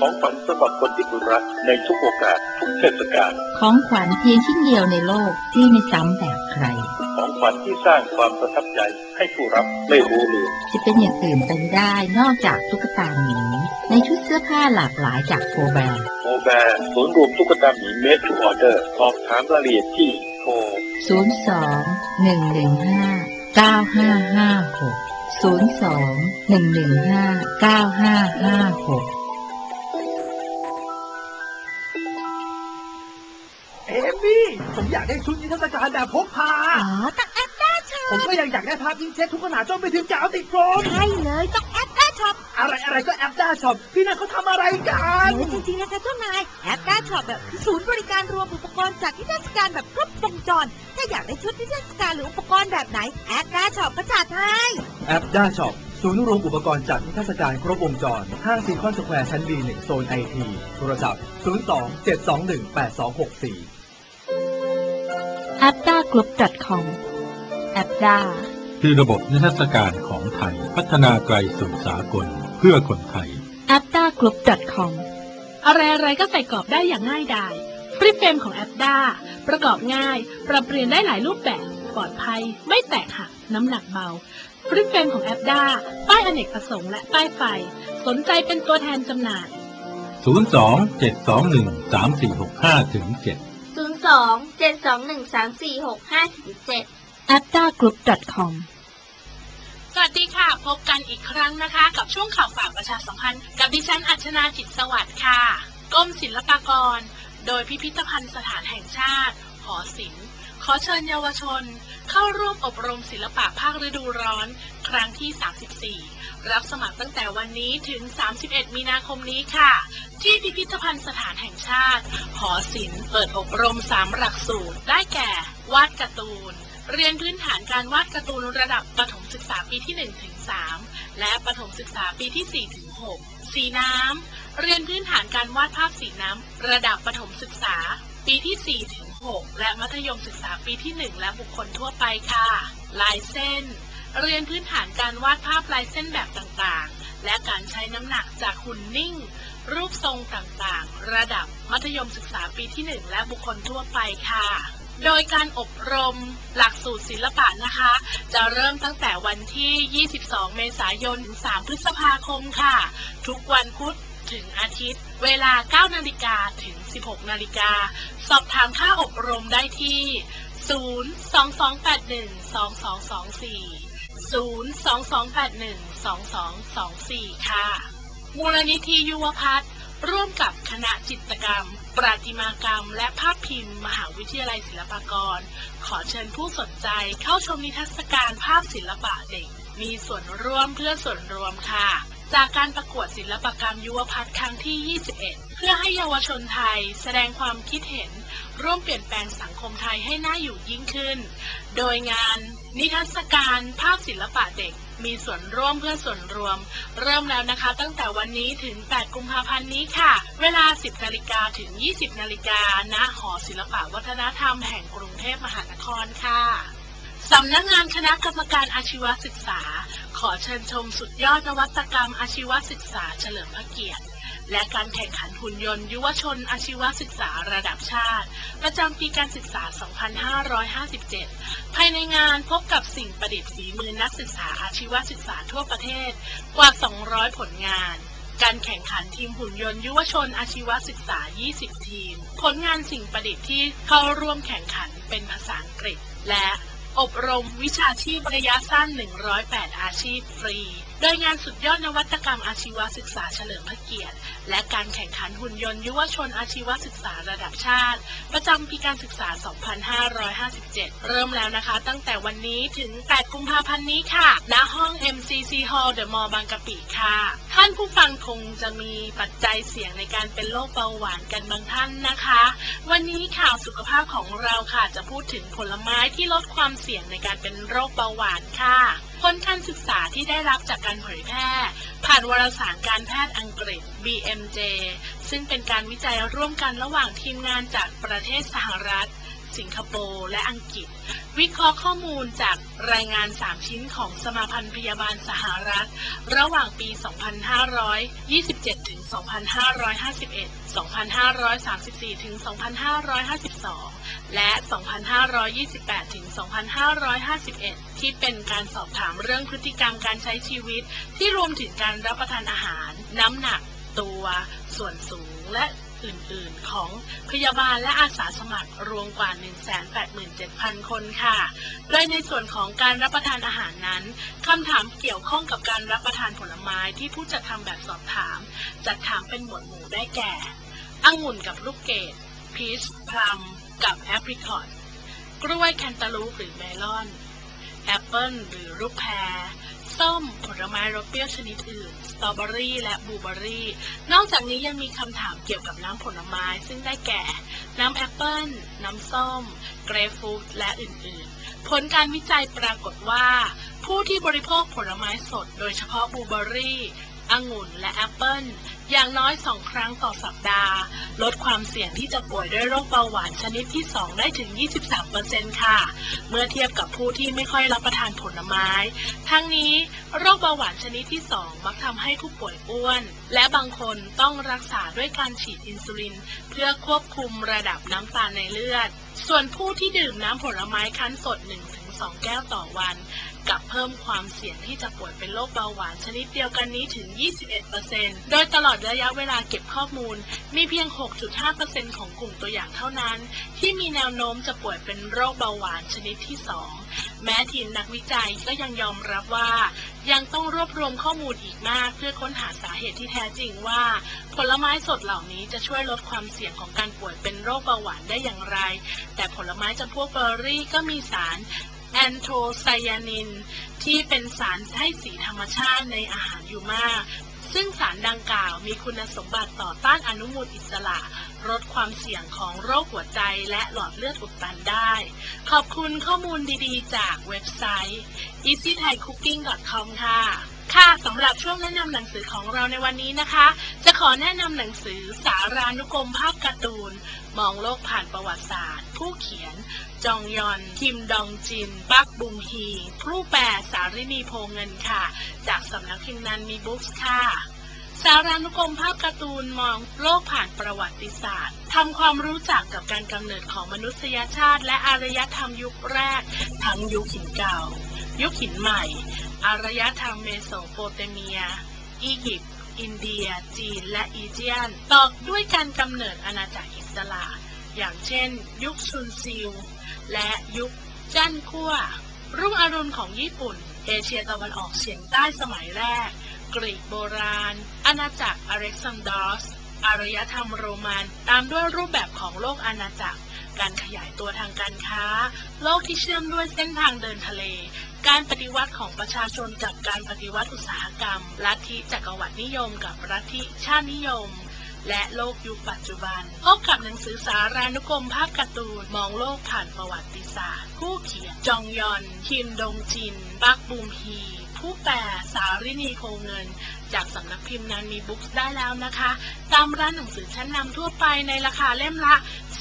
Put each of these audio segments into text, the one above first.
ของขวัญสำหรับคนที่คุณรักในทุกโอกาสทุกเทศกาลของขวัญเพียงชิ้นเดียวในโลกที่ไม่ซ้ำแบบใครของขวัญที่สร้างความประทับใจให้ผู้รับไม่รู้ลืมจะเป็นอย่างอื่นไปไม่ได้นอกจากตุ๊กตาหมีในชุดเสื้อผ้าหลากหลายจากโฟแบร์ศูนย์รวมตุ๊กตาหมีเมดทูออเดอร์สอบถามรายละเอียดที่โทร 02-115-9556 เอมี่ผมอยากได้ชุดนิทรรศการแบบพกพาต้องแอปด้าช็อปผมก็อยากได้ภาพพิเศษทุกขนาดจนไปถึงกาวติดโฟมใช่เลยต้องแอปด้าช็อปอะไรก็แอปด้าช็อปพี่นั่นเขาทำอะไรกันจริงๆนะคะเจ้านายแอปด้าช็อปแบบศูนย์บริการรวมอุปกรณ์จากนิทรรศการแบบครบวงจรถ้าอยากได้ชุดนิทรรศการหรืออุปกรณ์แบบไหนแอปด้าช็อปก็จัดให้แอปด้าช็อปศูนย์รวมอุปกรณ์จากนิทรรศการครบวงจรห้างซีคอนสแควร์ชั้น B1 โซน IT โทรศัพท์02-721-8264 appdagroup.com แอปด้าคือระบบนิทรรศการของไทยพัฒนาไกลสู่สากลเพื่อคนไทย appdagroup.com อะไรก็ใส่กรอบได้อย่างง่ายดายฟลิปเฟรมของแอปด้าประกอบง่ายปรับเปลี่ยนได้หลายรูปแบบปลอดภัยไม่แตกหักน้ำหนักเบาฟลิปเฟรมของแอปด้าป้ายอเนกประสงค์และป้ายไฟสนใจเป็นตัวแทนจำหน่าย 02-721-3465-7 02-721-3465-7 appdagroup.com สวัสดีค่ะพบกันอีกครั้งนะคะกับช่วงข่าวฝากประชาสัมพันธ์กับดิฉันอัชนาจิตสวัสดิ์ค่ะกรมศิลปากรโดยพิพิธภัณฑ์สถานแห่งชาติหอศิลป์ขอเชิญเยาวชนเข้าร่วมอบรมศิลปะภาคฤดูร้อนครั้งที่34รับสมัครตั้งแต่วันนี้ถึง31มีนาคมนี้ค่ะที่พิพิธภัณฑ์สถานแห่งชาติหอศิลป์เปิดอบรม3หลักสูตรได้แก่วาดการ์ตูนเรียนพื้นฐานการวาดการ์ตูนระดับประถมศึกษาปีที่1ถึง3และประถมศึกษาปีที่4ถึง6สีน้ำเรียนพื้นฐานการวาดภาพสีน้ำระดับประถมศึกษาปีที่4ถึง6และมัธยมศึกษาปีที่1และบุคคลทั่วไปค่ะลายเส้นเรียนพื้นฐานการวาดภาพลายเส้นแบบต่างๆและการใช้น้ำหนักจากหุ่นนิ่งรูปทรงต่างๆระดับมัธยมศึกษาปีที่1และบุคคลทั่วไปค่ะโดยการอบรมหลักสูตรศิลปะนะคะจะเริ่มตั้งแต่วันที่22เมษายนถึง3พฤษภาคมค่ะทุกวันพุธถึงอาทิตย์เวลา 9 นาฬิกาถึง 16 นาฬิกาสอบถามค่าอบรมได้ที่ 022812224 ค่ะมูลนิธิยุวพัฒน์ร่วมกับคณะจิตรกรรมประติมากรรมและภาพพิมพ์มหาวิทยาลัยศิลปากรขอเชิญผู้สนใจเข้าชมนิทรรศการภาพศิลปะเด็กมีส่วนร่วมเพื่อส่วนรวมค่ะจากการประกวดศิลปกรรมยุวพัฒน์ครั้งที่21เพื่อให้เยาวชนไทยแสดงความคิดเห็นร่วมเปลี่ยนแปลงสังคมไทยให้น่าอยู่ยิ่งขึ้นโดยงานนิทรรศการภาพศิลปะเด็กมีส่วนร่วมเพื่อส่วนรวมเริ่มแล้วนะคะตั้งแต่วันนี้ถึง8กุมภาพันธ์นี้ค่ะเวลา 10 นาฬิกาถึง 20 นาฬิกาณหอศิลปวัฒนธรรมแห่งกรุงเทพมหานครค่ะสำนักงานคณะกรรมการอาชีวศึกษาขอเชิญชมสุดยอดนวัตกรรมอาชีวศึกษาเฉลิมพระเกียรติและการแข่งขันหุ่นยนต์ยุวชนอาชีวศึกษาระดับชาติประจำปีการศึกษา 2557 ภายในงานพบกับสิ่งประดิษฐ์ฝีมือนักศึกษาอาชีวศึกษาทั่วประเทศกว่า 200 ผลงานการแข่งขันทีมหุ่นยนต์ยุวชนอาชีวศึกษา 20 ทีมผลงานสิ่งประดิษฐ์ที่เข้าร่วมแข่งขันเป็นภาษาอังกฤษและอบรมวิชาชีพระยะสั้น108อาชีพฟรีโดยงานสุดยอดนวัตกรรมอาชีวศึกษาเฉลิมพระเกียรติและการแข่งขันหุ่นยนต์ยุวชนอาชีวศึกษาระดับชาติประจำปีการศึกษา 2557 เริ่มแล้วนะคะตั้งแต่วันนี้ถึง8กุมภาพันธ์นี้ค่ะณห้อง MCC Hall The Mall บางกะปิค่ะท่านผู้ฟังคงจะมีปัจจัยเสี่ยงในการเป็นโรคเบาหวานกันบางท่านนะคะวันนี้ข่าวสุขภาพของเราค่ะจะพูดถึงผลไม้ที่ลดความเสี่ยงในการเป็นโรคเบาหวานค่ะผลการศึกษาที่ได้รับจากการเผยแพร่ผ่านวารสารการแพทย์อังกฤษ BMJ ซึ่งเป็นการวิจัยร่วมกันระหว่างทีมงานจากประเทศสหรัฐสิงคโปร์และอังกฤษวิเคราะห์ข้อมูลจากรายงาน3ชิ้นของสมาพันธ์พยาบาลสหรัฐระหว่างปี 2527 ถึง 2551 2534 ถึง 2552 และ 2528 ถึง 2551 ที่เป็นการสอบถามเรื่องพฤติกรรมการใช้ชีวิตที่รวมถึงการรับประทานอาหารน้ำหนักตัวส่วนสูงและอื่นๆของพยาบาลและอาสาสมัครรวมกว่า 187,000 คนค่ะโดยในส่วนของการรับประทานอาหารนั้นคำถามเกี่ยวข้องกับการรับประทานผลไม้ที่ผู้จัดทำแบบสอบถามจัดถามเป็นหมวดหมู่ได้แก่องุ่นกับลูกเกดพีชพลัมกับแอปริคอตกล้วยแคนตาลูปหรือเมลอนแอปเปิลหรือลูกแพรส้มผลไม้รสเปรี้ยวชนิดอื่นสตรอเบอรี่และบลูเบอรี่นอกจากนี้ยังมีคำถามเกี่ยวกับน้ำผลไม้ซึ่งได้แก่น้ำแอปเปิลน้ำส้มเกรปฟรุตและอื่นๆผลการวิจัยปรากฏว่าผู้ที่บริโภคผลไม้สดโดยเฉพาะบลูเบอรี่องุ่นและแอปเปิลอย่างน้อย2ครั้งต่อสัปดาห์ลดความเสี่ยงที่จะป่วยด้วยโรคเบาหวานชนิดที่2ได้ถึง 23% ค่ะเมื่อเทียบกับผู้ที่ไม่ค่อยรับประทานผลไม้ทั้งนี้โรคเบาหวานชนิดที่2มักทำให้ผู้ป่วยอ้วนและบางคนต้องรักษาด้วยการฉีดอินซูลินเพื่อควบคุมระดับน้ำตาลในเลือดส่วนผู้ที่ดื่มน้ำผลไม้คั้นสด 1-2 แก้วต่อวันกับเพิ่มความเสี่ยงที่จะป่วยเป็นโรคเบาหวานชนิดเดียวกันนี้ถึง 21% โดยตลอดระยะเวลาเก็บข้อมูลมีเพียง 6.5% ของกลุ่มตัวอย่างเท่านั้นที่มีแนวโน้มจะป่วยเป็นโรคเบาหวานชนิดที่2แม้ทีมนักวิจัยก็ยังยอมรับว่ายังต้องรวบรวมข้อมูลอีกมากเพื่อค้นหาสาเหตุที่แท้จริงว่าผลไม้สดเหล่านี้จะช่วยลดความเสี่ยงของการป่วยเป็นโรคเบาหวานได้อย่างไรแต่ผลไม้จำพวกเบอร์รี่ก็มีสารแอนโทไซยานินที่เป็นสารให้สีธรรมชาติในอาหารอยู่มากซึ่งสารดังกล่าวมีคุณสมบัติต่อต้านอนุมูลอิสระลดความเสี่ยงของโรคหัวใจและหลอดเลือดอุดตันได้ขอบคุณข้อมูลดีๆจากเว็บไซต์ easythaicooking.com ค่ะสำหรับช่วงแนะนำหนังสือของเราในวันนี้นะคะจะขอแนะนำหนังสือสารานุกรมภาพการ์ตูนมองโลกผ่านประวัติศาสตร์ผู้เขียนจองยอนคิมดองจินปักบุงฮีผู้แปลสารินีโพเงินค่ะจากสำนักพิมพ์นันมีบุ๊กส์ค่ะสารานุกรมภาพการ์ตูนมองโลกผ่านประวัติศาสตร์ทำความรู้จักกับการกำเนิดของมนุษยชาติและอารยธรรมยุคแรกทั้งยุคหินเก่ายุคหินใหม่อารยธรรมเมโสโปเตเมียอียิปต์อินเดียจีนและอีเจียนต่อด้วยการกำเนิดอาณาจักรอิสระอย่างเช่นยุคชุนซิลและยุคจั่นกั่วรุ่งอรุณของญี่ปุ่นเอเชียตะวันออกเฉียงใต้สมัยแรกกรีกโบราณอาณาจักรอเล็กซานดรอสอารยธรรมโรมันตามด้วยรูปแบบของโลกอาณาจักรการขยายตัวทางการค้าโลกที่เชื่อมด้วยเส้นทางเดินทะเลการปฏิวัติของประชาชนกับการปฏิวัติอุตสาหกรรมลัทธิจักรวรรดินิยมกับลัทธิชาตินิยมและโลกยุคปัจจุบันพบกับหนังสือสารานุกรมภาพการ์ตูนมองโลกผ่านประวัติศาสตร์ผู้เขียนจองยอนคิมดงจินปักบุมฮีผู้แปลสารินีโพเงินจากสำนักพิมพ์นันมีบุ๊กส์ได้แล้วนะคะตามร้านหนังสือชั้นนำทั่วไปในราคาเล่มละ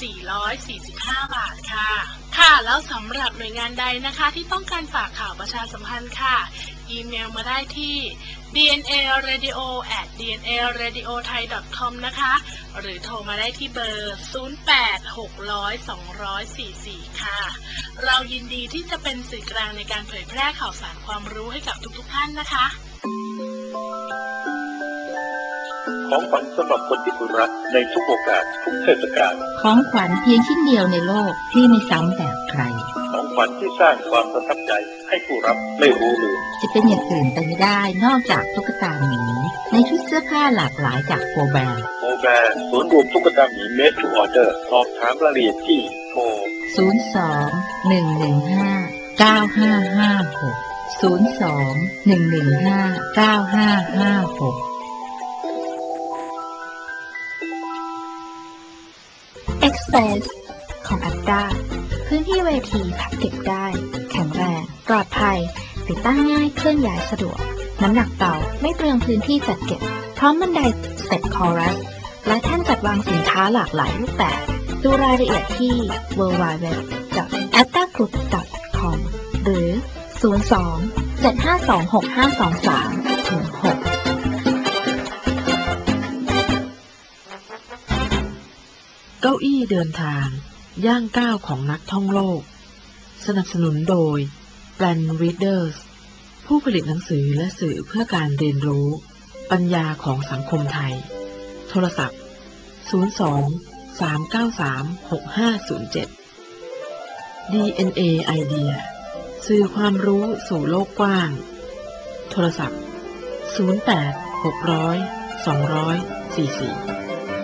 445 บาทค่ะแล้วสำหรับหน่วยงานใดนะคะที่ต้องการฝากข่าวประชาสัมพันธ์ค่ะอีเมลมาได้ที่ dnaradio@dnradiothai.com นะคะหรือโทรมาได้ที่เบอร์ 0860020044 ค่ะเรายินดีที่จะเป็นสื่อกลางในการเผยแพร่ข่าวสารความรู้ให้กับทุกท่านนะคะของขวัญสำหรับคนที่คุณรักในทุกโอกาสทุกเทศกาลของขวัญเพียงชิ้นเดียวในโลกที่ไม่ซ้ำแบบใครของขวัญที่สร้างความประทับใจให้ผู้รับไม่รู้ลืมจะเป็นอย่างอื่นไปไม่ได้นอกจากตุ๊กตาหมีในชุดเสื้อผ้าหลากหลายจากโฟแบร์ศูนย์รวมตุ๊กตาหมีเมดทูออเดอร์สอบถามรายละเอียดที่โทร 02-115-9556 Express ของอัตตาพื้นที่เวทีพับเก็บได้แข็งแรงปลอดภัยติดตั้งง่ายเคลื่อนย้ายสะดวกน้ำหนักเบาไม่เปลืองพื้นที่จัดเก็บพร้อมบันไดสเต็ปคอรัสและแท่นจัดวางสินค้าหลากหลายรูปแบบดูรายละเอียดที่ www.attagroup.com เก้าอี้เดินทางย่างก้าวของนักท่องโลกสนับสนุนโดย Plan Readers ผู้ผลิตหนังสือและสื่อเพื่อการเรียนรู้ปัญญาของสังคมไทยโทรศัพท์02-393-6507 DNA Idea สื่อความรู้สู่โลกกว้างโทรศัพท์08-600-200-44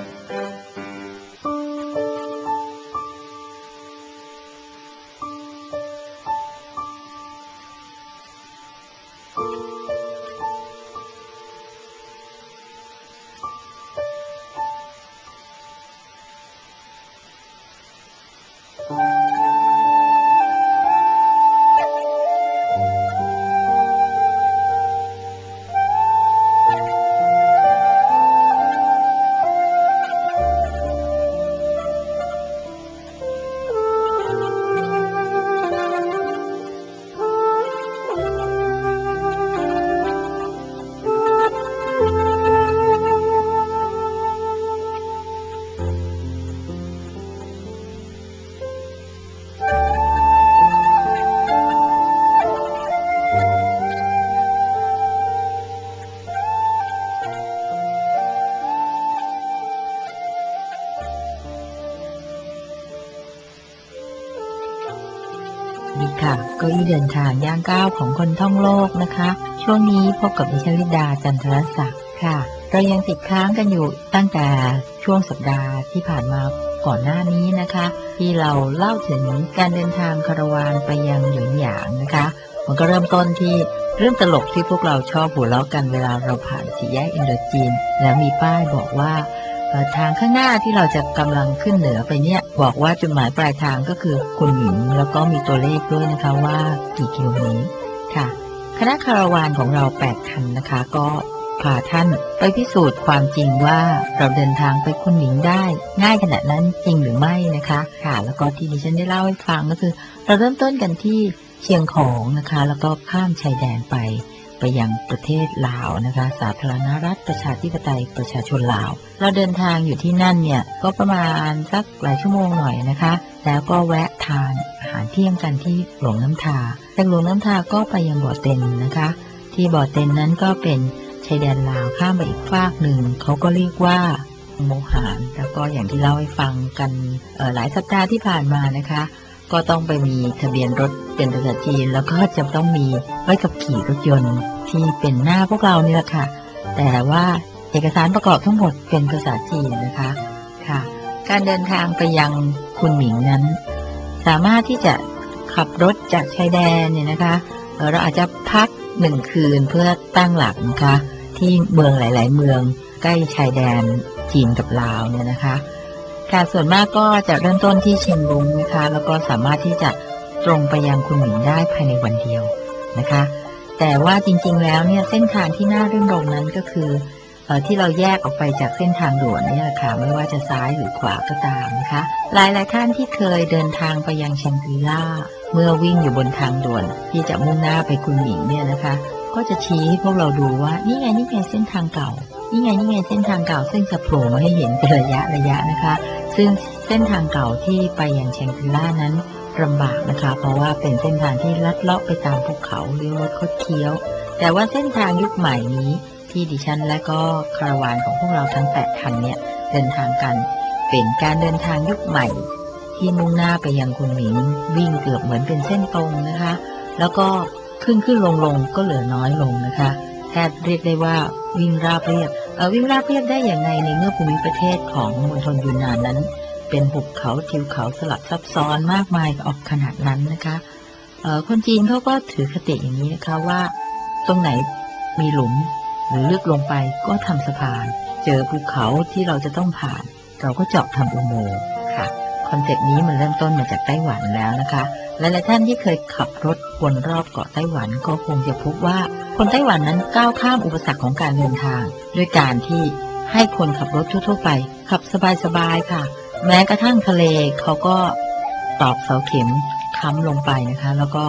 ดีค่ะเก้าอี้เดินทางย่างก้าวของคนท่องโลกนะคะช่วงนี้พบกับดิฉันลิดาจันทรศักดิ์ค่ะเรายังติดค้างกันอยู่ตั้งแต่ช่วงสัปดาห์ที่ผ่านมาก่อนหน้านี้นะคะที่เราเล่าถึงการเดินทางคาราวานไปยังหยวนหยางนะคะมันก็เริ่มต้นที่เรื่องตลกที่พวกเราชอบหัวเราะกันเวลาเราผ่านสี่แยกอินโดจีนแล้วมีป้ายบอกว่าทางข้างหน้าที่เราจะกำลังขึ้นเหนือไปเนี่ยบอกว่าจุดหมายปลายทางก็คือคุนหมิงแล้วก็มีตัวเลขด้วยนะคะว่ากี่กิโลเมตรค่ะคณะคาราวานของเรา8คันนะคะก็พาท่านไปพิสูจน์ความจริงว่าเราเดินทางไปคุนหมิงได้ง่ายขนาดนั้นจริงหรือไม่นะคะค่ะแล้วก็ที่ดิฉันได้เล่าให้ฟังก็คือเราเริ่มต้นกันที่เชียงของนะคะแล้วก็ข้ามชายแดนไปยังประเทศลาวนะคะสาธารณรัฐประชาธิปไตยประชาชนลาวเราเดินทางอยู่ที่นั่นเนี่ยก็ประมาณสักหลายชั่วโมงหน่อยนะคะแล้วก็แวะทานอาหารเที่ยงกันที่หลวงน้ำทาจากหลวงน้ำทาก็ไปยังบ่อเต็นนะคะที่บ่อเต็นนั้นก็เป็นชายแดนลาวข้ามไปอีกฟากหนึ่งเขาก็เรียกว่าโมหารแล้วก็อย่างที่เล่าให้ฟังกันหลายสัปดาห์ที่ผ่านมานะคะก็ต้องไปมีทะเบียนรถเป็นภาษาจีนแล้วก็จะต้องมีใบขับขี่รถยนต์ที่เป็นหน้าพวกเรานี่แหละค่ะแต่ว่าเอกสารประกอบทั้งหมดเป็นภาษาจีนนะคะค่ะการเดินทางไปยังคุนหมิงนั้นสามารถที่จะขับรถจากชายแดนเนี่ยนะคะเราอาจจะพัก1คืนเพื่อตั้งหลักนะคะที่เมืองหลายๆเมืองใกล้ชายแดนจีนกับลาวเนี่ยนะคะการส่วนมากก็จะเริ่มต้นที่เชียงรุ้งนะคะแล้วก็สามารถที่จะตรงไปยังคุนหมิงได้ภายในวันเดียวนะคะแต่ว่าจริงๆแล้วเนี่ยเส้นทางที่น่ารื่นรมนั้นก็คือที่เราแยกออกไปจากเส้นทางด่วนเนี่ยค่ะไม่ว่าจะซ้ายหรือขวาก็ตามนะคะหลายๆท่านที่เคยเดินทางไปยังแชงกรีล่าเมื่อวิ่งอยู่บนทางด่วนที่จะมุ่งหน้าไปคุนหมิงเนี่ยนะคะก็จะชี้ให้พวกเราดูว่านี่ไงเส้นทางเก่านี่ไงเส้นทางเก่าซึ่งจะโผล่มาให้เห็นเป็นระยะนะคะซึ่งเส้นทางเก่าที่ไปยังแชงกรีล่านั้นลำบากนะคะเพราะว่าเป็นเส้นทางที่ลัดเลาะไปตามภูเขาเลี้ยวรถคดเคี้ยวแต่ว่าเส้นทางยุคใหม่นี้ที่ดิฉันและก็คาราวานของพวกเราทั้ง8คันเนี่ยเดินทางกันเป็นการเดินทางยุคใหม่ที่มุ่งหน้าไปยังคุนหมิงวิ่งเกือบเหมือนเป็นเส้นตรงนะคะแล้วก็ขึ้นลงก็เหลือน้อยลงนะคะแทบเรียกได้ว่าวิ่งราบเรียบได้อย่างไรในเมื่อภูมิประเทศของมณฑลยูนนานนั้นเป็นหุบเขาทิวเขาสลับซับซ้อนมากมายออกขนาดนั้นนะคะคนจีนเขาก็ถือคติอย่างนี้นะคะว่าตรงไหนมีหลุมหรือลึกลงไปก็ทำสะพานเจอภูเขาที่เราจะต้องผ่านเราก็เจาะทำอุโมงค์ค่ะคอนเซ็ปต์นี้มันเริ่มต้นมาจากไต้หวันแล้วนะคะหลายๆท่านที่เคยขับรถวนรอบเกาะไต้หวันก็คงจะพบว่าคนไต้หวันนั้นก้าวข้ามอุปสรรคของการเดินทางด้วยการที่ให้คนขับรถทั่วๆไปขับสบายๆค่ะแม้กระทั่งทะเลเขาก็ตอกเสาเข็มค้ำลงไปนะคะแล้วก็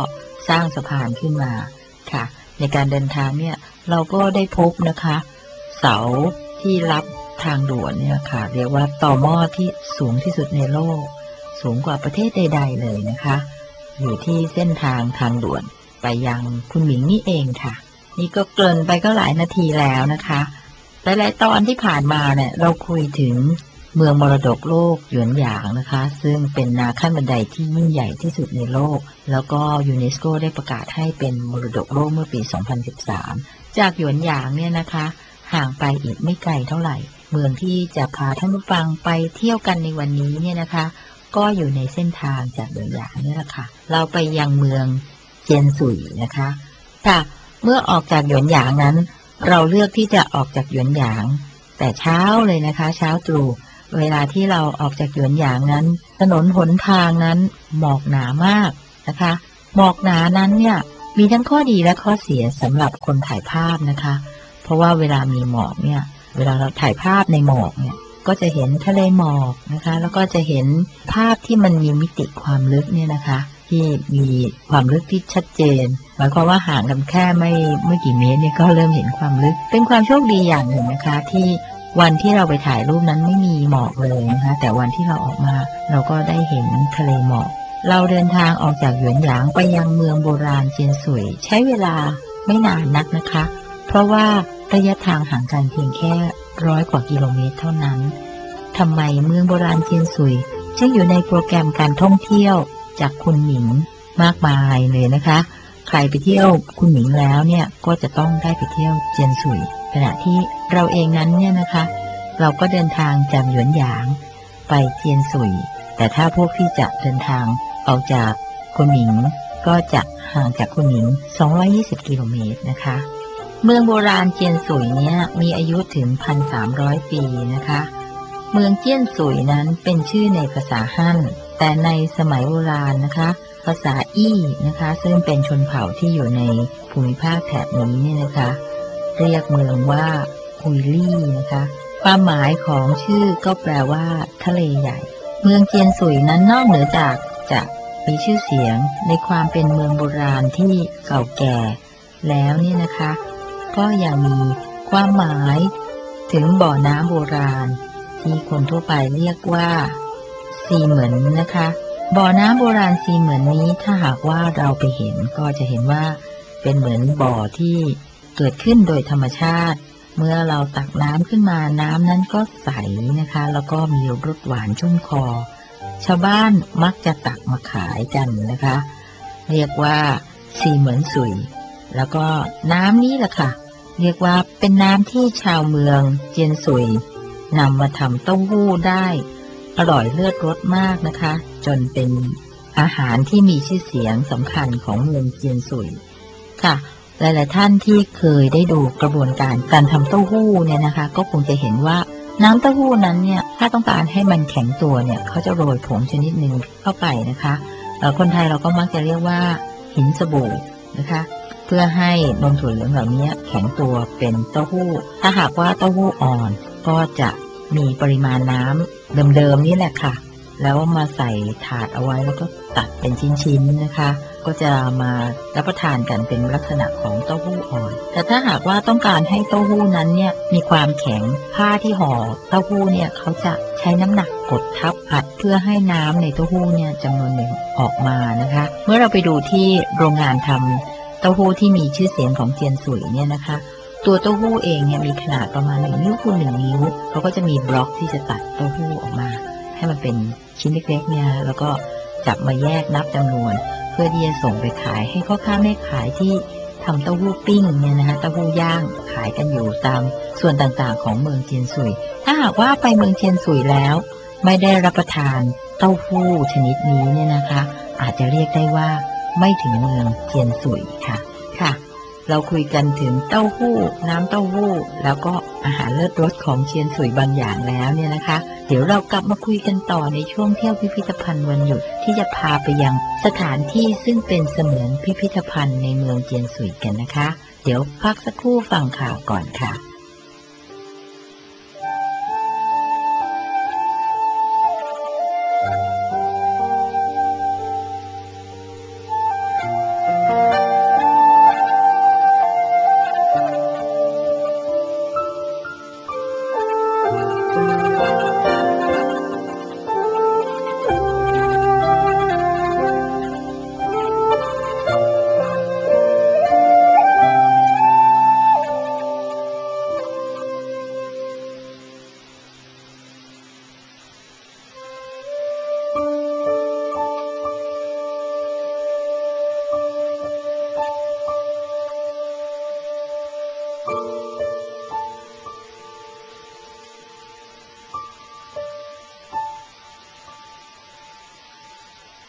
สร้างสะพานขึ้นมาค่ะในการเดินทางเนี่ยเราก็ได้พบนะคะเสาที่รับทางด่วนเนี่ยค่ะเรียกว่าต่อหม้อที่สูงที่สุดในโลกสูงกว่าประเทศใดๆเลยนะคะอยู่ที่เส้นทางด่วนไปยังคุณหมิงนี่เองค่ะนี่ก็เกริ่นไปก็หลายนาทีแล้วนะคะหลายๆตอนที่ผ่านมาเนี่ยเราคุยถึงเมืองมรดกโลกหยวนหยางนะคะซึ่งเป็นนาขั้นบันไดที่ยิ่งใหญ่ที่สุดในโลกแล้วก็ยูเนสโกได้ประกาศให้เป็นมรดกโลกเมื่อปี 2013 จากหยวนหยางเนี่ยนะคะห่างไปอีกไม่ไกลเท่าไหร่เมืองที่จะพาท่านผู้ฟังไปเที่ยวกันในวันนี้เนี่ยนะคะก็อยู่ในเส้นทางจากหยวนหยางนี่แหละค่ะเราไปยังเมืองเจียนซุยนะคะค่ะเมื่อออกจากหยวนหยางนั้นเราเลือกที่จะออกจากหยวนหยางแต่เช้าเลยนะคะเช้าตรู่เวลาที่เราออกจากหยวนหยางนั้นถนนหนทางนั้นหมอกหนามากนะคะหมอกหนานั้นเนี่ยมีทั้งข้อดีและข้อเสียสำหรับคนถ่ายภาพนะคะเพราะว่าเวลามีหมอกเนี่ยเวลาเราถ่ายภาพในหมอกเนี่ยก็จะเห็นทะเลหมอกนะคะแล้วก็จะเห็นภาพที่มันมีมิติความลึกเนี่ยนะคะที่มีความลึกที่ชัดเจนหมายความว่าห่างกันแค่ไม่กี่เมตรเนี่ยก็เริ่มเห็นความลึกเป็นความโชคดีอย่างหนึ่งนะคะที่วันที่เราไปถ่ายรูปนั้นไม่มีหมอกเลยนะคะแต่วันที่เราออกมาเราก็ได้เห็นทะเลหมอกเราเดินทางออกจากหยวนหยางไปยังเมืองโบราณเจียนซุยใช้เวลาไม่นานนักนะคะเพราะว่าระยะทางห่างกันเพียงแค่100 กว่ากิโลเมตรเท่านั้นทำไมเมืองโบราณเจียนซุยจึงอยู่ในโปรแกรมการท่องเที่ยวจากคุณหมิงมากมายเลยนะคะใครไปเที่ยวคุณหมิงแล้วเนี่ยก็จะต้องได้ไปเที่ยวเจียนซุยขณะที่เราเองนั้นเนี่ยนะคะเราก็เดินทางจากหยวนหยางไปเจียนซุยแต่ถ้าพวกที่จะเดินทางออกจากคุณหมิงก็จะห่างจากคุณหมิง220 กิโลเมตรนะคะเมืองโบราณเจียนซุยเนี่ยมีอายุถึง 1,300 ปีนะคะเมืองเจียนซุยนั้นเป็นชื่อในภาษาฮั่นแต่ในสมัยโบราณนะคะภาษาอี้นะคะซึ่งเป็นชนเผ่าที่อยู่ในภูมิภาคแถบนี้เนี่ยนะคะเรียกเมืองว่าฮุยลี่นะคะความหมายของชื่อก็แปลว่าทะเลใหญ่เมืองเจียนซุยนั้นนอกเหนือจากจะมีชื่อเสียงในความเป็นเมืองโบราณที่เก่าแก่แล้วเนี่ยนะคะก็ยังมีความหมายถึงบ่อน้ำโบราณที่คนทั่วไปเรียกว่าซีเหมือนนะคะบ่อน้ำโบราณซีเหมือนนี้ถ้าหากว่าเราไปเห็นก็จะเห็นว่าเป็นเหมือนบ่อที่เกิดขึ้นโดยธรรมชาติเมื่อเราตักน้ำขึ้นมาน้ำนั้นก็ใสนะคะแล้วก็มีรสหวานชุ่มคอชาวบ้านมักจะตักมาขายกันนะคะเรียกว่าซีเหมือนซุยแล้วก็น้ำนี้แหละค่ะเรียกว่าเป็นน้ำที่ชาวเมืองเจียนซุยนำมาทำเต้าหู้ได้อร่อยเลิศรสมากนะคะจนเป็นอาหารที่มีชื่อเสียงสำคัญของเมืองเจียนซุยค่ะหลายๆท่านที่เคยได้ดูกระบวนการทำเต้าหู้เนี่ยนะคะก็คงจะเห็นว่าน้ำเต้าหู้นั้นเนี่ยถ้าต้องการให้มันแข็งตัวเนี่ยเขาจะโรยผงชนิดหนึ่งเข้าไปนะคะคนไทยเราก็มักจะเรียกว่าหินสบู่นะคะเพื่อให้นมถั่วเหลืองเหล่านี้แข็งตัวเป็นเต้าหู้ถ้าหากว่าเต้าหู้อ่อนก็จะมีปริมาณน้ำเดิมๆนี่แหละค่ะแล้วมาใส่ถาดเอาไว้แล้วก็ตัดเป็นชิ้นๆนะคะก็จะมารับประทานกันเป็นลักษณะของเต้าหู้อ่อนแต่ถ้าหากว่าต้องการให้เต้าหู้นั้นเนี่ยมีความแข็งผ้าที่ห่อเต้าหู้เนี่ยเขาจะใช้น้ำหนักกดทับอัดเพื่อให้น้ำในเต้าหู้เนี่ยจำนวนหนึ่งออกมานะคะเมื่อเราไปดูที่โรงงานทำเต้าหู้ที่มีชื่อเสียงของเจียนซุยเนี่ยนะคะตัวเต้าหู้เองเนี่ยมีขนาดประมาณ1 นิ้วคูณ1 นิ้วเขาก็จะมีบล็อกที่จะตัดเต้าหู้ออกมาให้มันเป็นชิ้นเล็กๆเนี่ยแล้วก็จับมาแยกนับจำนวนเพื่อที่จะส่งไปขายให้พ่อค้าแม่ขายที่ทำเต้าหู้ปิ้งเนี่ยนะคะเต้าหู้ย่างขายกันอยู่ตามส่วนต่างๆของเมืองเจียนซุยถ้าหากว่าไปเมืองเจียนซุยแล้วไม่ได้รับประทานเต้าหู้ชนิดนี้เนี่ยนะคะอาจจะเรียกได้ว่าไม่ถึงเมืองเจียนซุยค่ะเราคุยกันถึงเต้าหู้น้ำเต้าหู้แล้วก็อาหารเลิศรสของเจียนซุยบางอย่างแล้วเนี่ยนะคะเดี๋ยวเรากลับมาคุยกันต่อในช่วงเที่ยวพิพิธภัณฑ์วันหยุดที่จะพาไปยังสถานที่ซึ่งเป็นเสมือนพิพิธภัณฑ์ในเมืองเจียนซุยกันนะคะเดี๋ยวพักสักครู่ฟังข่าวก่อนค่ะ